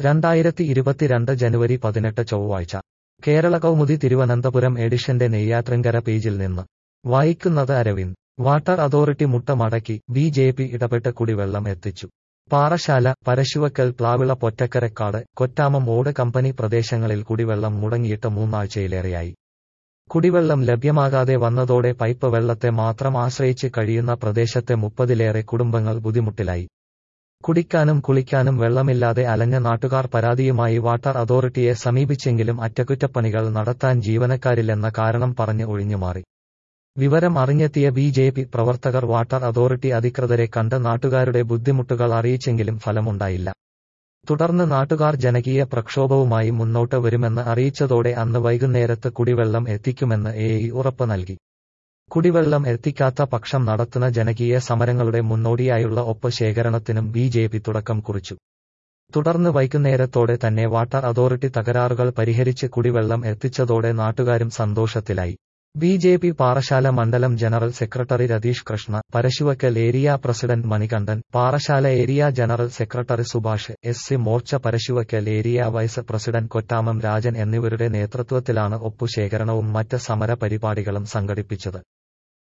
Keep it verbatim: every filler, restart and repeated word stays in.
രണ്ടായിരത്തി ഇരുപത്തിരണ്ട് ജനുവരി പതിനെട്ട് ചൊവ്വാഴ്ച കേരള കൗമുദി തിരുവനന്തപുരം എഡിഷന്റെ നെയ്യാറ്റിൻകര പേജിൽ നിന്ന് വായിക്കുന്നത് അരവിന്ദ്. വാട്ടർ അതോറിറ്റി മുട്ട മടക്കി, ബി ജെ പി ഇടപെട്ട് കുടിവെള്ളം എത്തിച്ചു. പാറശാല, പരശുവക്കൽ, പ്ലാവിള, പൊറ്റക്കരക്കാട്, കൊറ്റാമം, ഓട് കമ്പനി പ്രദേശങ്ങളിൽ കുടിവെള്ളം മുടങ്ങിയിട്ട് മൂന്നാഴ്ചയിലേറെയായി. കുടിവെള്ളം ലഭ്യമാകാതെ വന്നതോടെ പൈപ്പ് വെള്ളത്തെ മാത്രം ആശ്രയിച്ച് കഴിയുന്ന പ്രദേശത്തെ മുപ്പതിലേറെ കുടുംബങ്ങൾ ബുദ്ധിമുട്ടിലായി. കുടിക്കാനും കുളിക്കാനും വെള്ളമില്ലാതെ അലഞ്ഞ നാട്ടുകാർ പരാതിയുമായി വാട്ടർ അതോറിറ്റിയെ സമീപിച്ചെങ്കിലും അറ്റകുറ്റപ്പണികൾ നടത്താൻ ജീവനക്കാരില്ലെന്ന കാരണം പറഞ്ഞ് ഒഴിഞ്ഞുമാറി. വിവരം അറിഞ്ഞെത്തിയ ബി ജെ പി പ്രവർത്തകർ വാട്ടർ അതോറിറ്റി അധികൃതരെ കണ്ട് നാട്ടുകാരുടെ ബുദ്ധിമുട്ടുകൾ അറിയിച്ചെങ്കിലും ഫലമുണ്ടായില്ല. തുടർന്ന് നാട്ടുകാർ ജനകീയ പ്രക്ഷോഭവുമായി മുന്നോട്ട് വരുമെന്ന് അറിയിച്ചതോടെ അന്ന് വൈകുന്നേരത്ത് കുടിവെള്ളം എത്തിക്കുമെന്ന് എ ഇ ഉറപ്പ് നൽകി. കുടിവെള്ളം എത്തിക്കാത്ത പക്ഷം നടത്തുന്ന ജനകീയ സമരങ്ങളുടെ മുന്നോടിയായുള്ള ഒപ്പ് ശേഖരണത്തിനും ബി ജെ പി തുടക്കം കുറിച്ചു. തുടർന്ന് വൈകുന്നേരത്തോടെ തന്നെ വാട്ടർ അതോറിറ്റി തകരാറുകൾ പരിഹരിച്ച് കുടിവെള്ളം എത്തിച്ചതോടെ നാട്ടുകാരും സന്തോഷത്തിലായി. ബി ജെ പി പാറശാല മണ്ഡലം general secretary Ratheesh Krishna, Parasuvakkal area president Manikandan, Parassala area general secretary Subhash, S C Morcha Parasuvakkal area vice president Kottamam Rajan എന്നിവരുടെ നേതൃത്വത്തിലാണ് ഒപ്പുശേഖരണവും മറ്റ് സമര പരിപാടികളും സംഘടിപ്പിച്ചത്.